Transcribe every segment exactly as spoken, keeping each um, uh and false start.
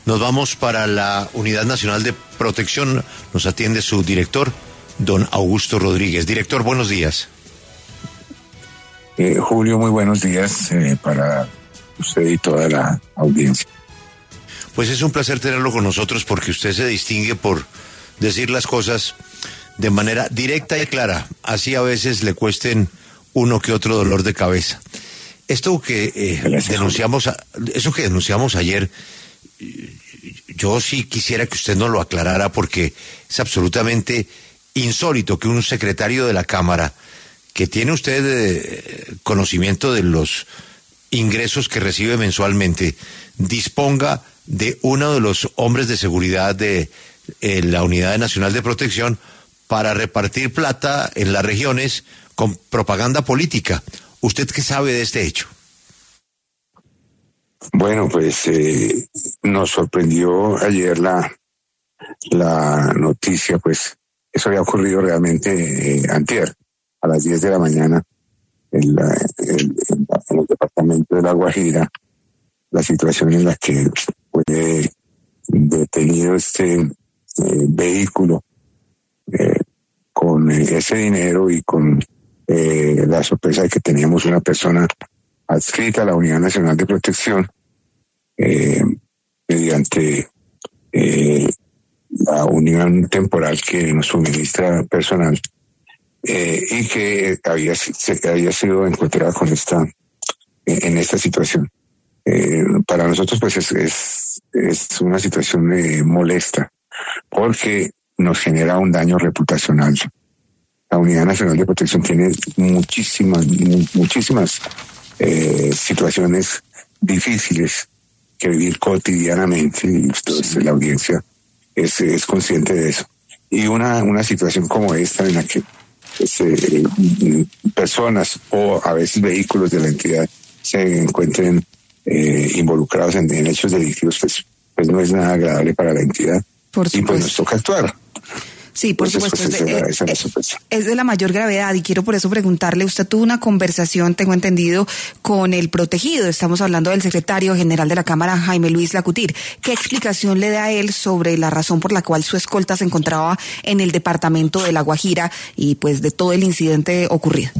Nos vamos para la Unidad Nacional de Protección. Nos atiende su director, don Augusto Rodríguez. Director, buenos días. Eh, Julio, muy buenos días eh, para usted y toda la audiencia. Pues es un placer tenerlo con nosotros porque usted se distingue por decir las cosas de manera directa y clara. Así a veces le cuesten uno que otro dolor de cabeza. Esto que eh, denunciamos, a, eso que denunciamos ayer, yo sí quisiera que usted nos lo aclarara porque es absolutamente insólito que un secretario de la Cámara, que tiene usted eh, conocimiento de los ingresos que recibe mensualmente, disponga de uno de los hombres de seguridad de eh, la Unidad Nacional de Protección para repartir plata en las regiones con propaganda política. ¿Usted qué sabe de este hecho? Bueno, pues eh, nos sorprendió ayer la, la noticia, pues eso había ocurrido realmente eh, antier, a las diez de la mañana, en, la, en, en el departamento de La Guajira, la situación en la que fue detenido este eh, vehículo eh, con ese dinero y con eh, la sorpresa de que teníamos una persona adscrita a la Unidad Nacional de Protección eh, mediante eh, la unión temporal que nos suministra personal eh, y que había, se, había sido encontrada con esta en esta situación. Eh, para nosotros pues es, es, es una situación eh, molesta porque nos genera un daño reputacional. La Unidad Nacional de Protección tiene muchísimas, muchísimas eh, situaciones difíciles que vivir cotidianamente y entonces la audiencia es, es consciente de eso. Y una, una situación como esta en la que pues, eh, personas o a veces vehículos de la entidad se encuentren eh, involucrados en, en hechos delictivos, pues, pues no es nada agradable para la entidad. Por y pues nos toca actuar. Sí, por Entonces, supuesto, pues, es, de, esa es, es, es de la mayor gravedad y quiero por eso preguntarle, usted tuvo una conversación, tengo entendido, con el protegido, estamos hablando del secretario general de la Cámara, Jaime Luis Lacutir. ¿Qué explicación le da a él sobre la razón por la cual su escolta se encontraba en el departamento de La Guajira y pues de todo el incidente ocurrido?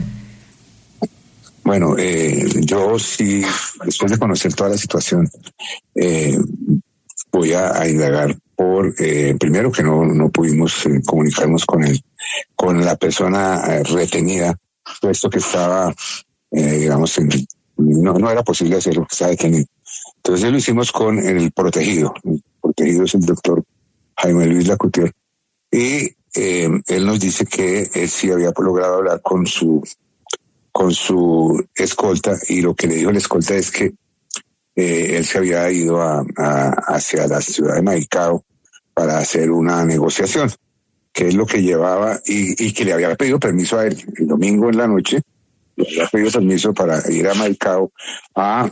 Bueno, eh, yo sí, después de conocer toda la situación, eh, voy a, a indagar por, eh, primero que no, no pudimos eh, comunicarnos con él, con la persona eh, retenida, puesto que estaba, eh, digamos, en, no, no era posible hacerlo, que estaba detenido. Entonces lo hicimos con el protegido. El protegido es el doctor Jaime Luis Lacutir. Y eh, él nos dice que él sí había logrado hablar con su, con su escolta, y lo que le dijo el escolta es que Eh, él se había ido a, a, hacia la ciudad de Maicao para hacer una negociación, que es lo que llevaba, y, y que le había pedido permiso a él el domingo en la noche, le había pedido permiso para ir a Maicao a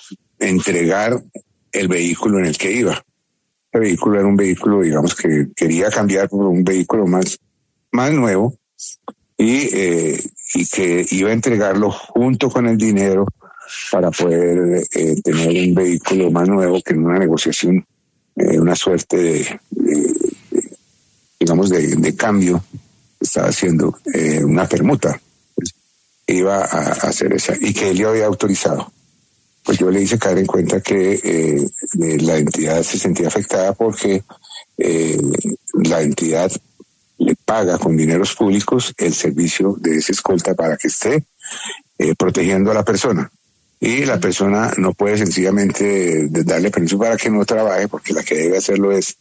entregar el vehículo en el que iba. El vehículo era un vehículo, digamos, que quería cambiar por un vehículo más, más nuevo y, eh, y que iba a entregarlo junto con el dinero para poder eh, tener un vehículo más nuevo, que en una negociación, eh, una suerte de, de, de digamos, de, de cambio, estaba haciendo eh, una permuta, pues, iba a, a hacer esa, y que él le había autorizado. Pues yo le hice caer en cuenta que eh, la entidad se sentía afectada porque eh, la entidad le paga con dineros públicos el servicio de esa escolta para que esté eh, protegiendo a la persona. Y la persona no puede sencillamente darle permiso para que no trabaje, porque la que debe hacerlo es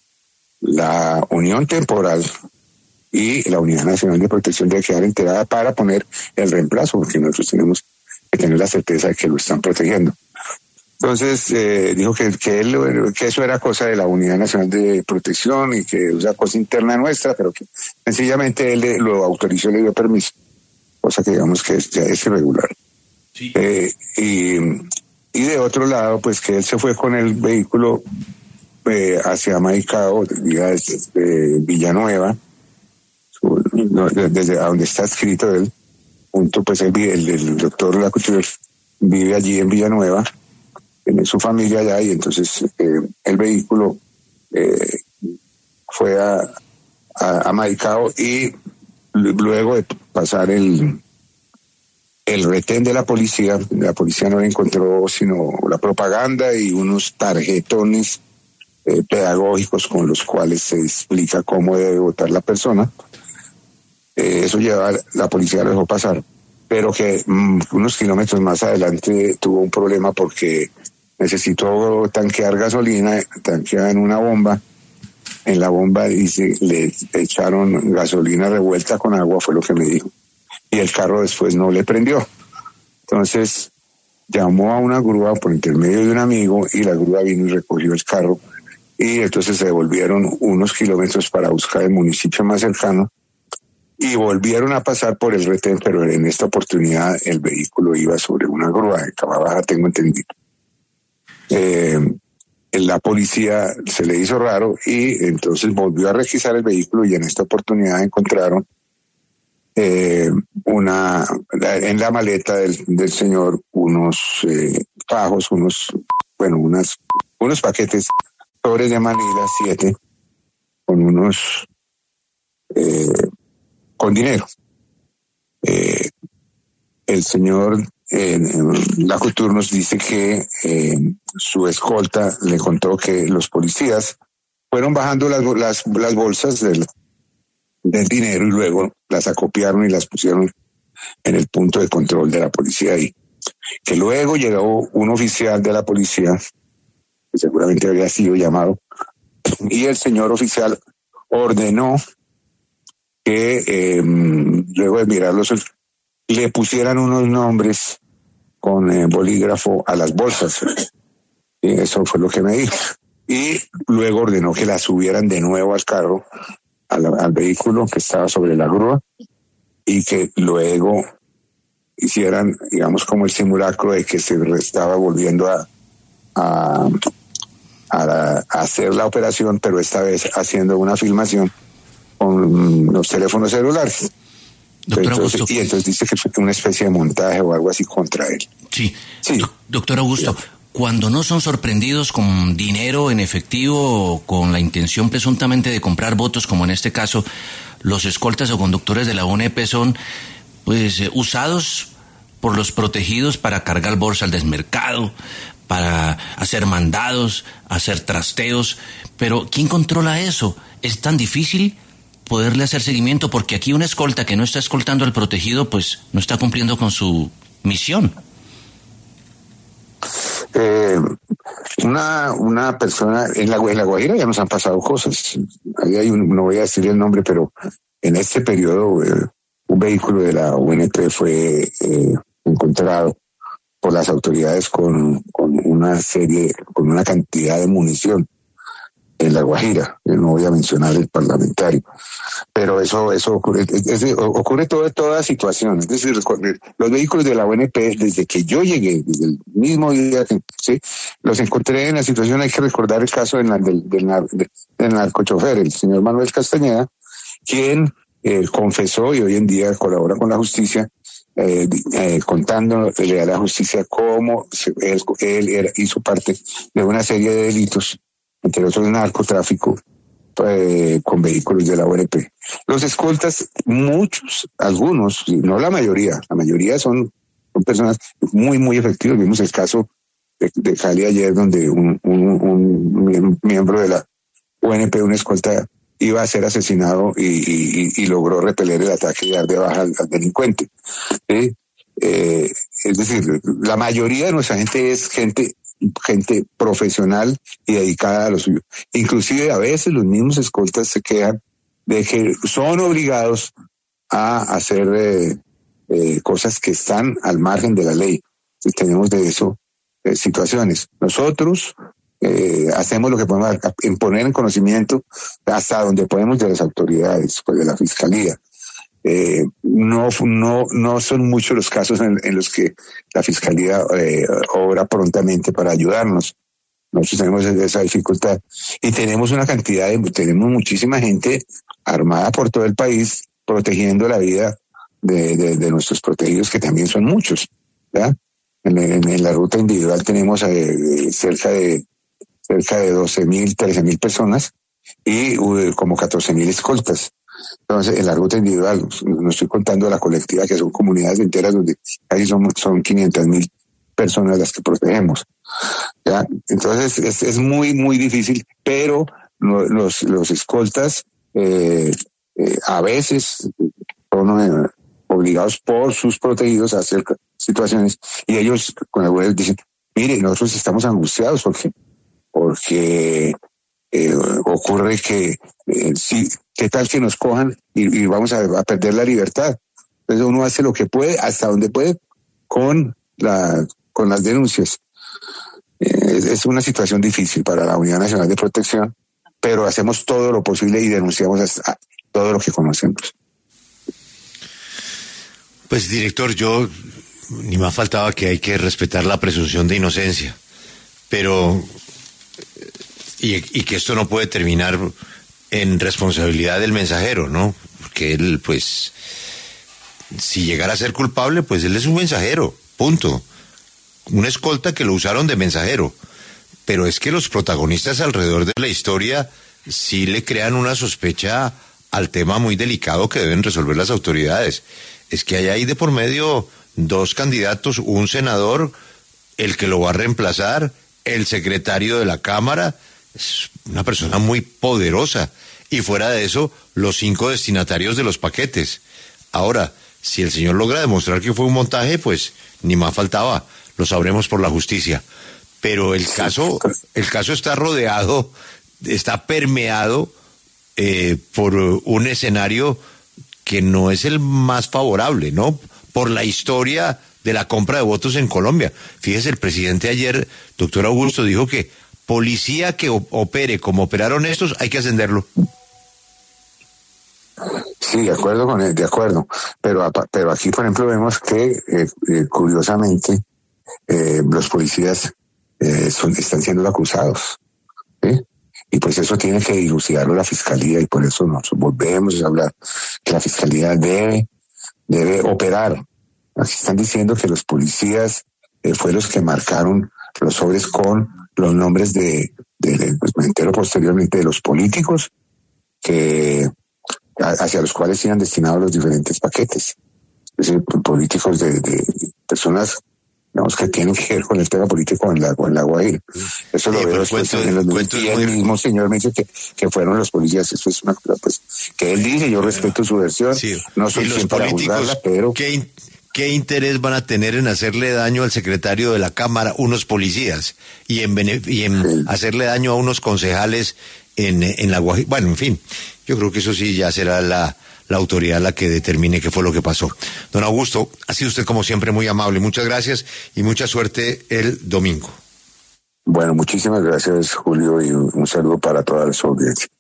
la unión temporal, y la Unidad Nacional de Protección debe quedar enterada para poner el reemplazo, porque nosotros tenemos que tener la certeza de que lo están protegiendo. Entonces eh, dijo que, que, él, que eso era cosa de la Unidad Nacional de Protección y que era cosa interna nuestra, pero que sencillamente él lo autorizó y le dio permiso, cosa que digamos que es, ya es irregular. Sí. Eh, y, y de otro lado, pues que él se fue con el vehículo eh, hacia Maicao, desde Villanueva, su, no, desde a donde está escrito él, junto pues el, el, el doctor Lacutir vive allí en Villanueva, tiene su familia allá, y entonces eh, el vehículo eh, fue a, a, a Maicao, y luego de pasar el el retén de la policía, la policía no encontró sino la propaganda y unos tarjetones eh, pedagógicos con los cuales se explica cómo debe votar la persona. Eh, eso lleva, la policía lo dejó pasar, pero que mmm, unos kilómetros más adelante tuvo un problema porque necesitó tanquear gasolina, tanqueaban una bomba. En la bomba dice, le echaron gasolina revuelta con agua, fue lo que me dijo. Y el carro después no le prendió. Entonces llamó a una grúa por intermedio de un amigo, y la grúa vino y recogió el carro, y entonces se devolvieron unos kilómetros para buscar el municipio más cercano, y volvieron a pasar por el retén, pero en esta oportunidad el vehículo iba sobre una grúa de cama baja, tengo entendido. Eh, la policía se le hizo raro, y entonces volvió a requisar el vehículo, y en esta oportunidad encontraron Eh, una en la maleta del, del señor unos eh, fajos, unos, bueno, unas, unos paquetes, sobres de Manila, siete, con unos, eh, con dinero. Eh, el señor eh, Lacutur nos dice que eh, su escolta le contó que los policías fueron bajando las, las, las bolsas del del dinero, y luego las acopiaron y las pusieron en el punto de control de la policía ahí. Que luego llegó un oficial de la policía, que seguramente había sido llamado, y el señor oficial ordenó que eh, luego de mirarlos le pusieran unos nombres con eh, bolígrafo a las bolsas. Y eso fue lo que me dijo. Y luego ordenó que las subieran de nuevo al carro, Al, al vehículo que estaba sobre la grúa, y que luego hicieran, digamos, como el simulacro de que se estaba volviendo a, a, a, la, a hacer la operación, pero esta vez haciendo una filmación con los teléfonos celulares. Entonces, y entonces dice que fue una especie de montaje o algo así contra él. Sí, sí. Do- doctor Augusto, sí. Cuando no son sorprendidos con dinero en efectivo o con la intención presuntamente de comprar votos, como en este caso, los escoltas o conductores de la U N P son pues eh, usados por los protegidos para cargar bolsa al desmercado, para hacer mandados, hacer trasteos. Pero ¿quién controla eso? ¿Es tan difícil poderle hacer seguimiento? Porque aquí una escolta que no está escoltando al protegido, pues no está cumpliendo con su misión. Eh, una una persona en la, en la Guajira ya nos han pasado cosas. Ahí hay un, no voy a decir el nombre, pero en este periodo eh, un vehículo de la U N P fue eh, encontrado por las autoridades con, con una serie, con una cantidad de munición en la Guajira. No voy a mencionar el parlamentario, pero eso eso ocurre, es, es, ocurre toda, toda situación. Es decir, los vehículos de la U N P, desde que yo llegué, desde el mismo día que ¿sí? los encontré en la situación. Hay que recordar el caso del, del, del, del narcochofer, el señor Manuel Castañeda, quien eh, confesó y hoy en día colabora con la justicia, eh, eh, contándole a la justicia cómo se, él, él era, hizo parte de una serie de delitos, entre otros narcotráfico, eh, con vehículos de la U N P. Los escoltas, muchos, algunos, no la mayoría, la mayoría son, son personas muy, muy efectivas. Vimos el caso de, de Cali ayer, donde un, un, un miembro de la U N P, un escolta, iba a ser asesinado y, y, y logró repeler el ataque y dar de baja al, al delincuente. ¿Sí? Eh, es decir, la mayoría de nuestra gente es gente gente profesional y dedicada a lo suyo. Inclusive a veces los mismos escoltas se quejan de que son obligados a hacer eh, eh, cosas que están al margen de la ley. Y tenemos de eso eh, situaciones. Nosotros eh, hacemos lo que podemos, en poner en conocimiento hasta donde podemos de las autoridades, pues de la fiscalía. Eh, no, no, no son muchos los casos en, en los que la fiscalía eh, obra prontamente para ayudarnos. Nosotros tenemos esa dificultad y tenemos una cantidad de, tenemos muchísima gente armada por todo el país protegiendo la vida de, de, de nuestros protegidos, que también son muchos, ¿verdad? En, en, en la ruta individual tenemos eh, cerca de cerca de doce mil, trece mil personas y uh, como catorce mil escoltas. Entonces, en la ruta individual, no estoy contando la colectiva, que son comunidades enteras donde ahí son, son quinientas mil personas las que protegemos. ¿Ya? Entonces, es, es muy, muy difícil, pero los, los escoltas eh, eh, a veces son eh, obligados por sus protegidos a hacer situaciones y ellos con algunos dicen, mire, nosotros estamos angustiados porque, porque eh, ocurre que eh, sí, qué tal que nos cojan y, y vamos a, a perder la libertad. Entonces uno hace lo que puede, hasta donde puede, con la con las denuncias. Eh, es, es una situación difícil para la Unidad Nacional de Protección, pero hacemos todo lo posible y denunciamos hasta todo lo que conocemos. Pues, director, yo ni más faltaba que hay que respetar la presunción de inocencia, pero y, y que esto no puede terminar en responsabilidad del mensajero, ¿no? Porque él, pues, si llegara a ser culpable, pues él es un mensajero, punto. Un escolta que lo usaron de mensajero. Pero es que los protagonistas alrededor de la historia sí le crean una sospecha al tema muy delicado que deben resolver las autoridades. Es que hay ahí de por medio dos candidatos, un senador, el que lo va a reemplazar, el secretario de la Cámara, es una persona muy poderosa. Y fuera de eso, los cinco destinatarios de los paquetes. Ahora, si el señor logra demostrar que fue un montaje, pues ni más faltaba, lo sabremos por la justicia. Pero el caso, el caso está rodeado, está permeado eh, por un escenario que no es el más favorable, ¿no? Por la historia de la compra de votos en Colombia. Fíjese, el presidente ayer, doctor Augusto, dijo que policía que opere como operaron estos, hay que ascenderlo. Sí, de acuerdo con él, de acuerdo. Pero, pero aquí, por ejemplo, vemos que, eh, eh, curiosamente, eh, los policías eh, son, están siendo acusados, ¿sí? Y pues eso tiene que dilucidarlo la Fiscalía, y por eso nos volvemos a hablar que la Fiscalía debe, debe operar. Aquí están diciendo que los policías eh, fueron los que marcaron los sobres con los nombres de, de, de pues me entero posteriormente, de los políticos que hacia los cuales iban destinados los diferentes paquetes. Es decir, políticos de, de personas, digamos, que tienen que ver con el tema político en la, en la Guajira. Eso lo sí, veo después en los medios. Y el muy... mismo señor me dice que, que fueron los policías. Eso es una cosa, pues, que él dice, yo respeto su versión. Sí. No soy quien para juzgarla, pero... ¿qué, in, ¿Qué interés van a tener en hacerle daño al secretario de la Cámara unos policías y en, y en sí. hacerle daño a unos concejales en, en la Guajira? Bueno, en fin, yo creo que eso sí ya será la... la autoridad la que determine qué fue lo que pasó. Don Augusto, ha sido usted como siempre muy amable. Muchas gracias y mucha suerte el domingo. Bueno, muchísimas gracias, Julio, y un saludo para toda su audiencia.